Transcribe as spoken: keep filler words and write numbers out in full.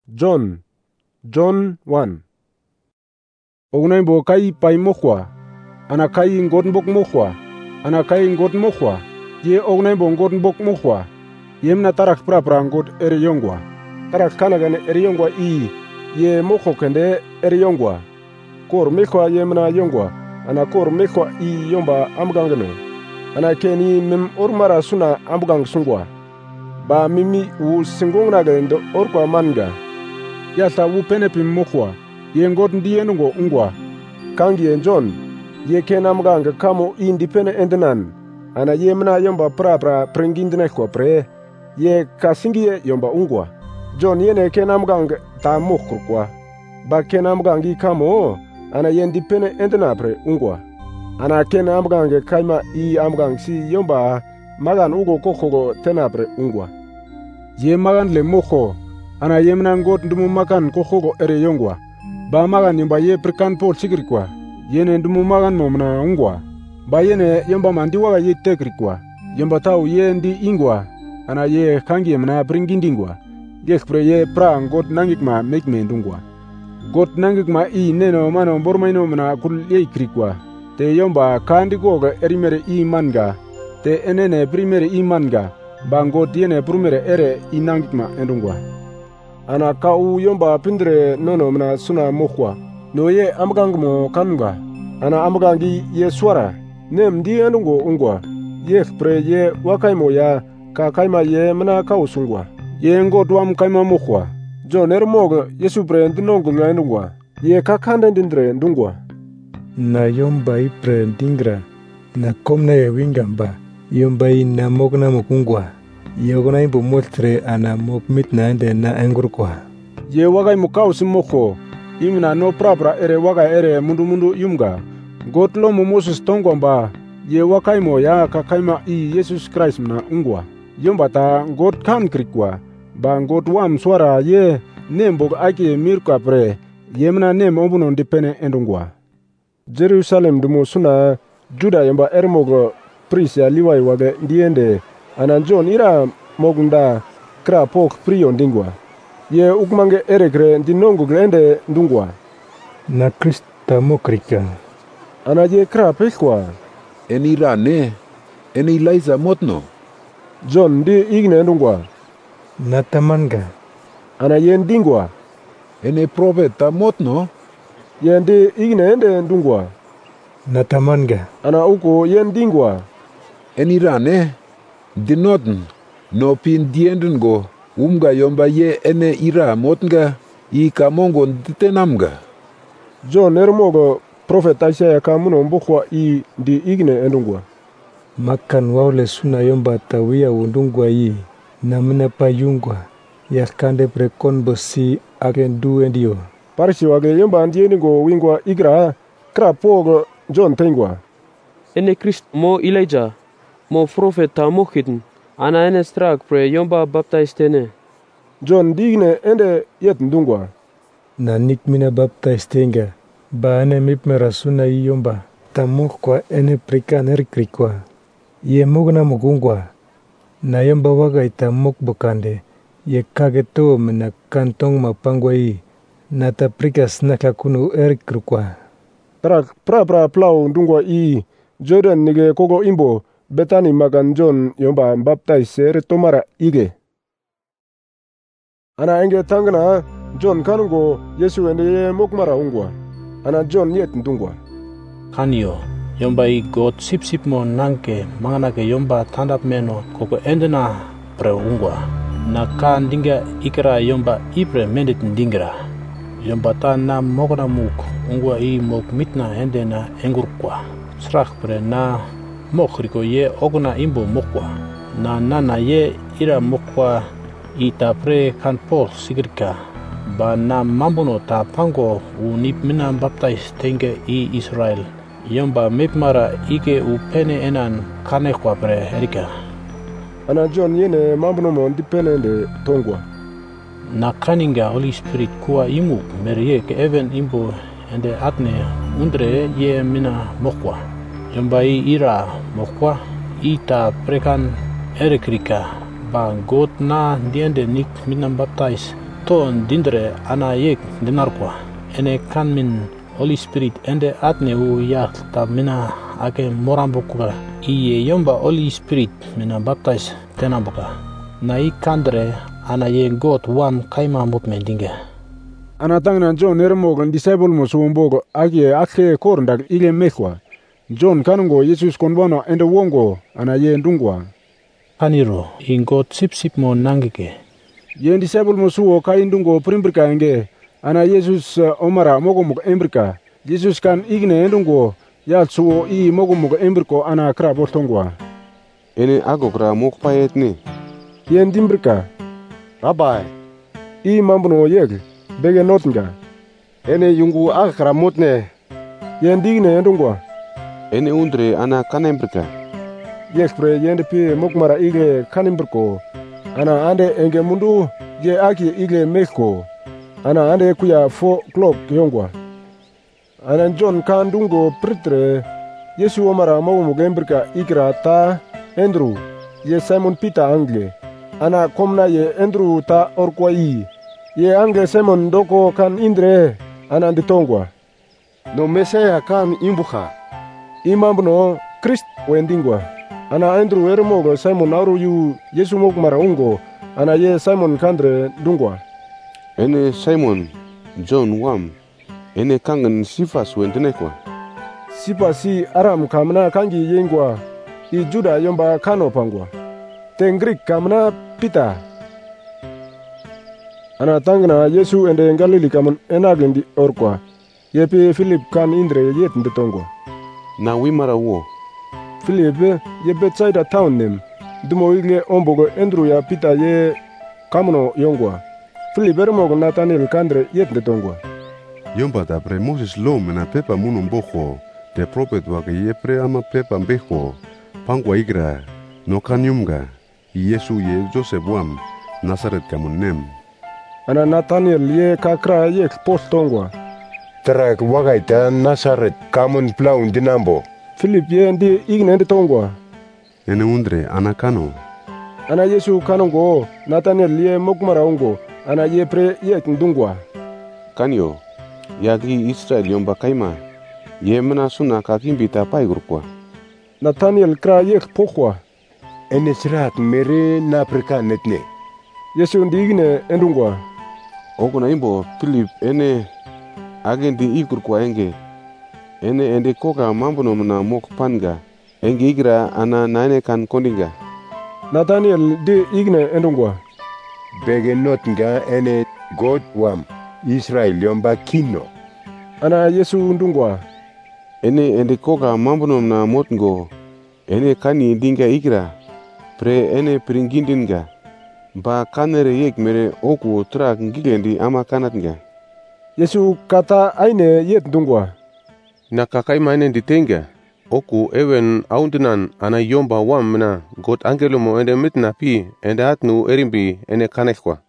John, John one. Ognay bo kai pai mokhwa, ana kai ngot mbok mokhwa, ana kai ngot mokhwa, ye ognay bo ngot mbok mokhwa, yemna tarak pra pra ngot ere yongwa. Tarak kanagan ere yongwa i, ye mokho kende ere yongwa. Kor mekhwa yemna yongwa, ana kor mekhwa i yomba amgangano. Ana keni mim ormara suna amgang sungwa. Ba mimi u singong ndo orkwa manga. Yata wu penepim mokhwa, ye ngot ndiyenungo ungwa. Kangi en John, ye kena mganga kamo indipene endenan. Ana yemna yomba pra pra prengindine kwa pre, ye kasingie yomba ungwa. John yene kena mganga ta mokhurkwa. Ba kena mgangi kamo, ana yendipene endena pre ungwa. Ana kena amgange kaima i amgang si yomba magan ugo kokogo tenapre ungwa. Ye magan le mokho, ana yemna ngot ndumu makan kokogo ere yongwa. Ba magan yomba ye prekan pol sigrikwa, yene ndumu magan momna ungwa. Ba yene yomba mandiwaga ye tekrikwa, yomba tau ye ndi ingwa, ana ye kangi yemna pringindingwa. Ye pre ye pra ngot nangikma mekme ndungwa. Got nangikma i neno mano bormaino mna kul ye krikwa. Te yomba kandi goga erimere i manga, te enene primere i manga, bango tiene primere ere i nangikma endungwa. Ana kau yomba pindre nono mna suna mokhwa, no ye amgangmo kanunga. Ana amgangi ye swara, nem di endungo ungwa, ye pre ye wakaimo ya, ka kaima ye mna kau sungwa. Ye ngot wam kaima mokhwa, John ermoga yesu pre ndinongo nga endungwa, ye kakande ndindre ndungwa. Na yomba i pre ndingra, na komna ye wingamba, yomba i na mogna mokungwa, yogna imbo moltre ana mok mitna ende na engurkwa. Ye wagai mukau simoko, imna no prapra ere wagai ere mundu mundu yumga, got lomo Moses tongwamba, ye wakaimo ya kakaima i Jesus Christ mna ungwa. Yomba ta got kan krikwa, ba got wam swara ye nembog ake mirka pre, yemna nem obuno dipene endungwa. Jerusalem dumo suna Juda yomba ermogo pris ya liwai wage ndiende ana John ira mogunda kra pok priyo ndingwa. Ye ukmange erekre ndinongo grende ndungwa. Na Krista mokrika. Ana ye kra pekwa. Eni rane, eni Eliza motno. John di igne ndungwa. Na tamanga. Ana ye ndingwa. Ene profeta motno. Yendi igne ende ndungwa. Na tamanga. Ana uko yendingwa. Eni rane, dinotn, no pin diendengo, umga yomba ye ene ira motnga, i kamongo nditenamga. John ermogo profeta Isaiah kamuno mbukwa i di igne endungwa. Makan wawle suna yomba tawia undungwa i, na mna payungwa, ya kande prekon bosi akendu endio. Parsi wage yomba ndienigo wingwa igra, kra pogo John tengwa. Ene Christ mo Elijah, mo profeta mokhitn, ana ene strak pre yomba baptistene. John digne ende yet ndungwa. Na nikmina baptistenga, ba ene mipmera suna i yomba, tamuk kwa ene prika nerikrikwa. Ye mugna mugungwa, na yomba waga itamuk bukande, ye kageto mena kantong mapangwa i, na taprikas na kakunu erikrikwa. Tarak pra pra plau ndungwa i, Jordan nige kogo imbo, Betani magan John yomba baptise tomara ige. Ana enge tangna, John kanungo Yesu ende ye mokmara ungwa. Ana John yet ndungwa. Kanyo, yomba i got sip sip mo nanke, manganake yomba tandap meno, koko endena pre ungwa. Na ka ndinga ikra yomba ipre mendit ndingra. Yomba ta na mogna muk, ungwa i mok mitna ende na engurkwa. Srak pre na mokriko ye ogna imbo mokwa. Na nana ye ira mokwa i ta pre kan pol sigrika. Ba na mambono ta pango u nip mina baptais tenge i Israel. Yomba mipmara ike u pene enan kane kwa pre erika. Ana John yene mambono mo dipene ende tongwa. Na kaninga Holy Spirit kuwa imu merie ke even imbo ende atne undre ye mina mokwa. Yomba i ira mokwa ita prekan erekrika ba got na diende nik mina baptais to dindre ana yek dinar kwa ene kan min Holy Spirit ende atne u ya tamina ake morambuka iye yomba Holy Spirit mina baptize tenambuka na i kandre ana ye God one kaima mut mendinge ana tangna John nermogan disciple mo suumbogo ake ake korndag ile mekwa John kanungo Jesus konbona ende wongo ana ye ndungwa kaniro in God sip sip mo nangike ye disciple mo suo kai ndungo primbrika enge ana Jesus uh, omara mogo mogo embrika Jesus kan igne ndungo ya suo i mogo mogo embriko ana kra bortongwa ene agokra mok payetni ye ndimbrika Rabbi i mambuno yeg bege notnga ene yungu akra mutne ye ndigne ndungwa ene undre ana kanembrika yes pre yende pi mokmara igle kanimbriko ana ande enge mundu ye aki igle meko ana ande kuya four o'clock yongwa ana John kandungo pritre Yesu omara mo mugembrika ikra ta Andrew ye Simon Peter angle ana komna ye Andrew ta orkwai ye angle Simon doko kan indre ana nditongwa no Messiah kan imbuka imambuno Christ wendingwa ana Andrew ermogo Simon auru yu Yesu mokmara ungo ana ye Simon kandre dungwa ene Simon John wam ene kangen sifas wentenekwa sipa si aram kamna kangi yengwa i Juda yomba kano pangwa ten Greek kamna Peter ana tangna Yesu ende Galili kamun enagendi orkwa yepi Philip kan indre yet ndetongwa na wimara wo Philip ye Bethsaida town nem dumo igle ombogo Andrew ya Peter ye kamuno yongwa Philip ermogo Nathaniel kandre yet ndetongwa yomba da pre Moses lo mena pepa muno mbojo de prophet wake ye pre ama pepa mbejo pangwa igra no kanyumga Yesu ye Joseph wam Nazaret kamunem ana Nathaniel ye kakra ye postongwa Trak wagaita Nazaret kamun plaun dinambo Philip ye ndi igne ndetongwa ene undre ana kano ana Yesu kanongo Nathaniel ye mokmara ungo ana ye pre ye ndungwa kanyo yagi Israel yomba kaima ye mena suna kakimbita paigurkwa Nathaniel kra ye pokwa ene sirat mere na prika netne Yesu ndigne endungwa okuna imbo Philip ene agendi ikurkwa enge ene ende koka mambuno mna mok panga enge igra ana nane kan kondinga Nathaniel de igne endungwa bege notnga ene God wam Israel yomba kino ana Yesu ndungwa ene ende koka mambuno mna motngo ene kani dinga igra pre ene pringindinga ba kanere yek mere oku trak ngigendi ama kanatnga Yesu kata aine yet ndungwa na kakai maine ditenga oku ewen aundinan ana yomba wam na God angelo mo ende mitna pi ende atnu erimbi ene kanekwa